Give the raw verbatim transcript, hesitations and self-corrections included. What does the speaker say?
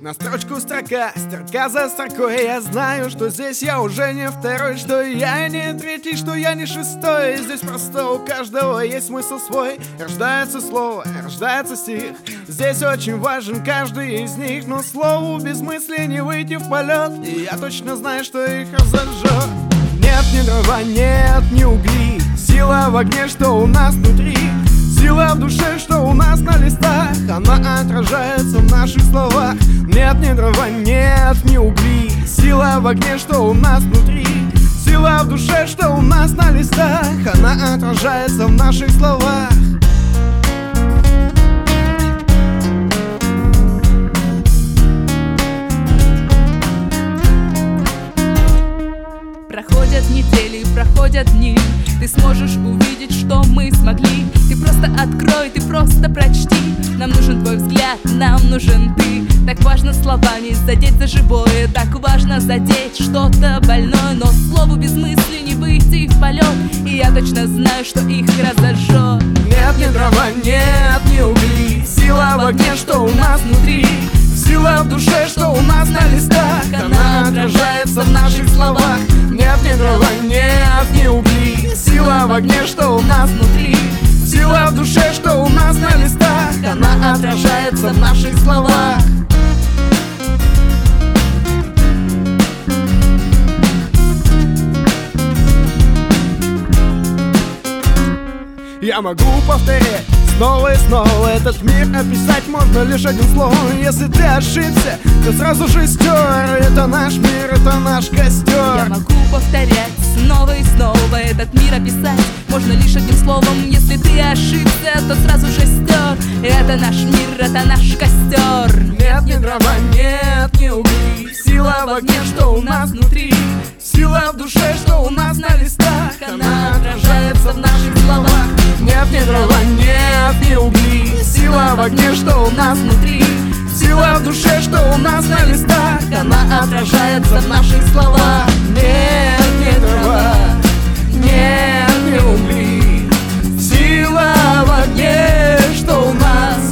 На строчку строка, строка за строкой. Я знаю, что здесь я уже не второй, что я не третий, что я не шестой. Здесь просто у каждого есть смысл свой. Рождается слово, рождается стих. Здесь очень важен каждый из них, но слову без мысли не выйти в полет. И я точно знаю, что их разожжет. Нет ни дрова, нет ни угли. Сила в огне, что у нас внутри. Сила в душе, что у нас на листах. Она отражается в наших словах. Нет ни дрова, нет ни угли. Сила в огне, что у нас внутри. Сила в душе, что у нас на листах. Она отражается в наших словах. Проходят недели, проходят дни. Ты сможешь увидеть, что мы смогли. Ты просто открой, ты просто прочти. Нам нужен твой взгляд, нам нужен ты. Так важно словами задеть за живое. Так важно задеть что-то больное. Но слову без мысли не выйти в полет. И я точно знаю, что их разожжет. Нет ни дрова, нет ни угли. Сила в огне, что у нас внутри. Сила в душе, что у нас на листах. Она отражается в наших словах. Нет ни дрова, нет ни угли. Сила в огне, что у нас внутри. Сила в душе, что у нас на листах. Она отражается в наших словах. Я могу повторять снова и снова. Этот мир описать можно лишь одним словом. Если ты ошибся, то сразу же стер. Это наш мир, это наш костер. Я могу повторять снова и снова. Этот мир описать можно лишь одним словом. Если ты ошибся, то сразу же стер. Это наш мир, это наш костер. Нет ни дрова, нет ни угли. Сила в огне, что у нас внутри. Сила в душе, что у нас на листах. Она отражается в наших словах. Нет ни дрова, нет ни угли. Сила в огне, что у нас внутри. Сила в душе, что у нас на листах. Она отражается в наших словах. Нет ни дрова, нет ни угли. Сила в огне, что у нас